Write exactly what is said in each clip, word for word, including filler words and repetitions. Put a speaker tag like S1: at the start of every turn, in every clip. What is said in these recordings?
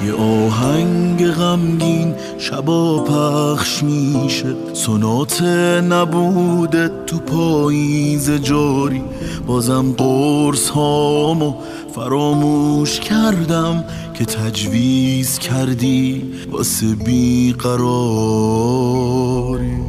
S1: یه آهنگ غمگین شبا پخش میشه، سونات نبوده تو پاییز جاری. بازم قرص هامو فراموش کردم که تجویز کردی واسه بیقراری.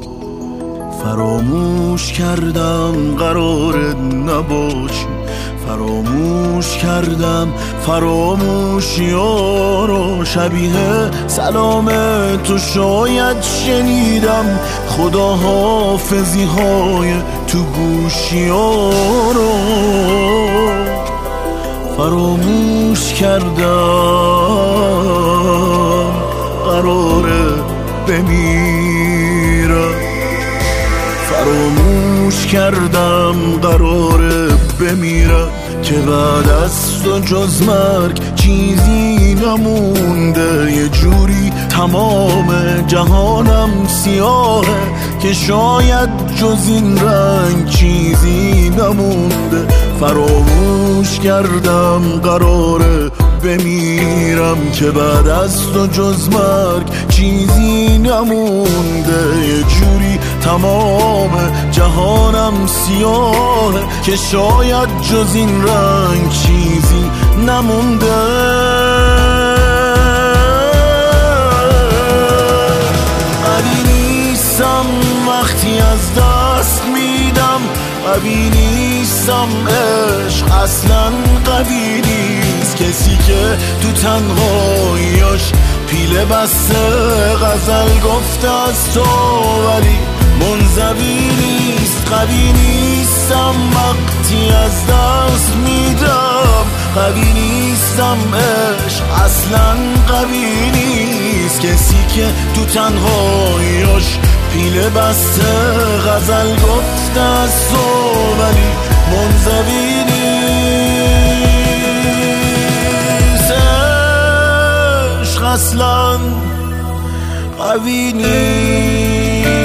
S1: فراموش کردم قرار نباشی، فراموش کردم فراموشی‌ها رو. شبیه سلام تو شاید شنیدم خدا حافظی های تو گوشی‌ها رو. فراموش کردم قراره بمیرم، فراموش کردم قراره بمیرم که بعد از تو جز مرگ چیزی نمونده. یه جوری تمام جهانم سیاهه که شاید جز این رنگ چیزی نمونده. فراموش کردم قراره بمیرم که بعد از تو جز مرگ چیزی نمونده. یه جوری تمام جهانم سیاهه که شاید جز این رنگ چیزی نمونده. قوی نیستم وقتی از دست میدم، قوی نیستم عشق اصلا قوی نیست. کسی که تو تنهاییاش پیله بسته غزل گفته از تو ولی منزوی نیست. قوی نیستم وقتی از دست میدم، قوی نیستم عشق اصلا قوی نیست. کسی که تو تنهاییاش پیله بسته غزل گفته از تو ولی منزوی نیست. عشق اصلا قوی نیست.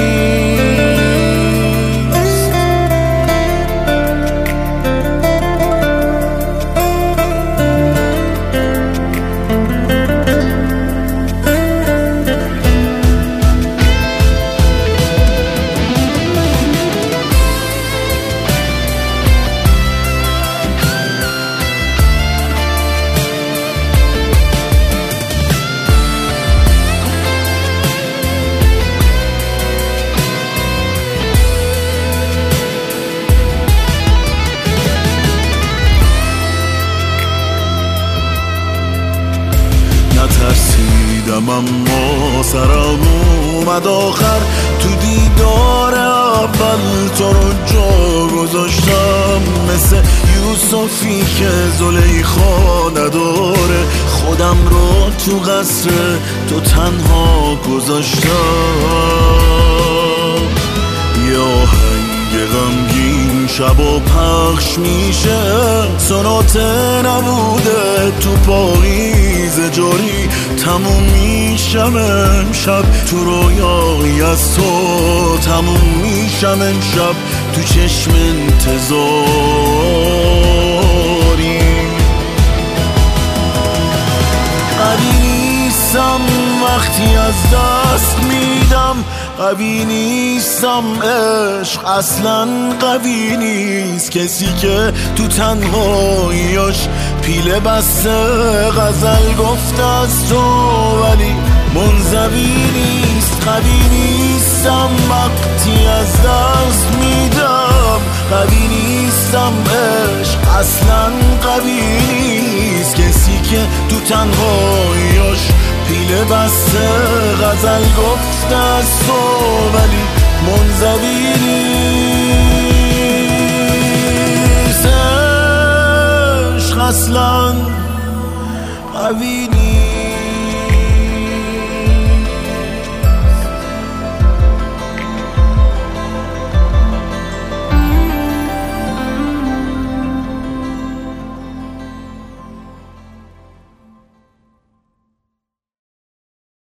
S1: ترسیدم اما سرم اومد آخر، تو دیدار اول تو رو جا گذاشتم. مثل یوسفی که زلیخا نداره، خودم رو تو قصر تو تنها گذاشتم. یه آهنگ غمگین شبا پخش میشه، سونات نبوده تو پاییز جاری. تموم میشم امشب تو رویایی از تو، تموم میشم امشب تو چشم انتظاری. قوی نیستم وقتی از دست میدم، قوی نیستم عشق اصلا قوی نیست. کسی که تو تنهاییاش پیله بسته غزل گفته از تو ولی منزوی نیست. قوی نیستم وقتی از دست میدم، قوی نیستم عشق اصلا قوی نیست. کسی که تو تنهاییاش پیله بسته غزل گفته از تو ولی منزوی نیست. عشق اصلا قوی